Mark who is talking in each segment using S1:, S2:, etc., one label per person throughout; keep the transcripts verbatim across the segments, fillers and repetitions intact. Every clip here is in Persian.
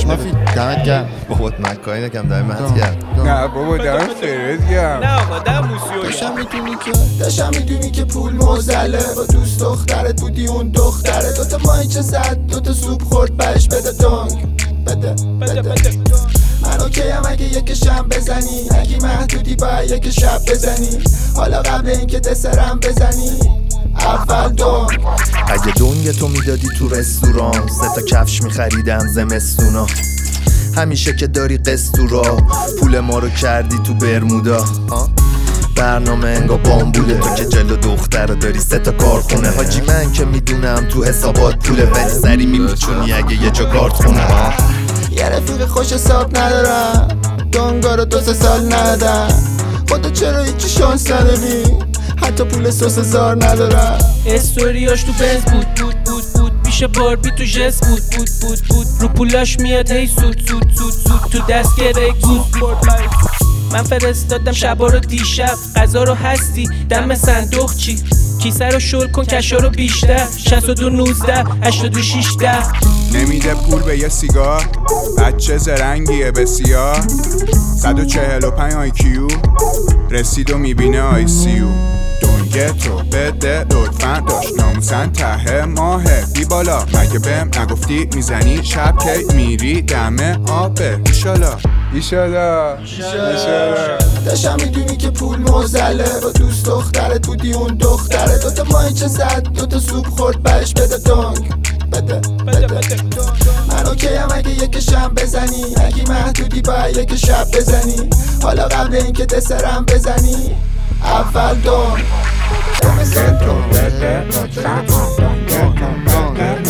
S1: مافی دمت گرم.
S2: بابا من کاری نکردم، دمت گرم.
S3: نه بابا دمت فرد گرم.
S4: نه آقا دم موسیو.
S1: داشتم میدونی که داشتم میدونی که پول موزله، با دوست دخترت بودی اون دختره، دوتا ماهیچه زد دوتا سوپ خورد بهش بده دانگ بده بده بده. من اوکیم اگه یکشم بزنی، اگه محدودی باید یک شب بزنی، حالا قبل اینکه دسرم بزنی اول دونگ.
S2: اگه دونگ تو میدادی تو رستوران، سه تا کفش میخریدم زمستونا. همیشه که داری قستورا، پول ما رو کردی تو برمودا. برنامه انگا بامبوله، تو که جلو دختر داری سه تا کارخونه. حاجی من که میدونم تو حسابات پوله، ولی سری میپیچونی اگه یه جا کارت خونه.
S1: یه رفیق خوش حساب ندارم، دونگا رو دو سه سال ندادم، خدا چرا هیچی شانس نداری، حتی پول سس هزار ندارم.
S4: استوریاش تو بنز بود بود بود بود، پیش باربی تو جس بود بود بود بود، رو پولاش میاد هی سود سود سود سود، تو دست گره گود. من فرستادم شبا رو دیشب، غذا رو هستی دم صندوق چی، کیسه رو شل کن کشا رو بیشتر، شصت و دو نوزده هشتاد و شش ده.
S3: نمیده پول به یه سیگار، بچه زرنگیه بسیار، صد و چهل و پنج آی کیو رسید و میبینه آی سی او. دونگه تو بده لطفا، داشت ناموسن ته ماهه بی بالا، مگه بهم نگفتی میزنی شب که میری دم آبه. ایشالا ایشالا ایشالا.
S1: داشتم میدونی که پول موزله، با دوست دخترت بودی اون دختره، دوتا ماهیچه زد دوتا سوپ خورد بهش بده دونگ بده بده بده. من اوکیم اگه یکشم بزنی، اگه محدودی باید یک شب بزنی، حالا قبل اینکه دسرم بزنی اول دونگ.
S3: دونگه تو بده لطفا، دونگه تو بده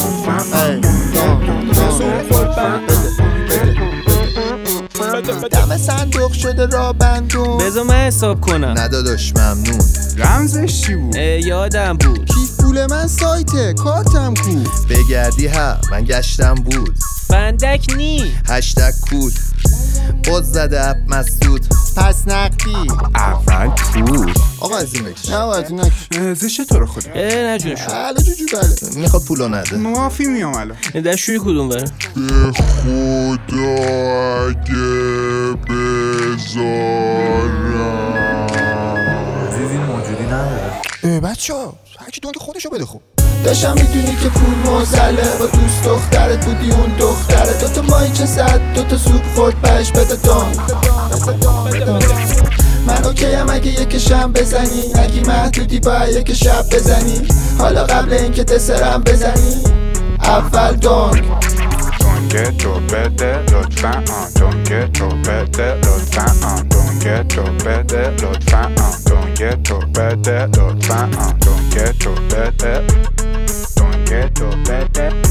S3: لطفا.
S1: دم صندوق شده را بندون،
S4: بذار من حساب کنم.
S2: نداداش ممنون.
S3: رمزش چی بود؟
S4: یادم بود.
S1: کیف پول من سایته کارتم کو.
S2: بگردی ها من گشتم بود،
S4: فندک نی
S2: هشتگ کود باز زده اپ مسدود.
S1: پس نقدی
S3: اول پول.
S2: آقا از این بکش.
S1: نه باید این نکش.
S3: زشه تو رو خدا.
S4: اه نه جون شد.
S1: بله جوجو بله.
S2: میخواد پولو نده.
S3: معافی میام الان.
S4: دستشوی کدوم بره؟
S5: به خدا اگه بذارم
S2: این موجودی نداره.
S1: اه بچه ها هرکی دونگ خودشو بده. خوب داشتم میدونی که پول موزله، با دوست دخترت بودی اون دختره، دوتا ماهیچه زد دوتا سوپ خورد بهش بده دونگ. من اوکیم اگه یکشم بزنی، اگه محدودی باید یک شب بزنی، حالا قبل اینکه دسرم بزنی اول دونگ.
S3: دونگه تو بده لطفا، دونگه تو بده لطفا، دونگه تو بده لطفا، دونگه تو بده لطفا، دونگه تو بده، دونگه تو بده.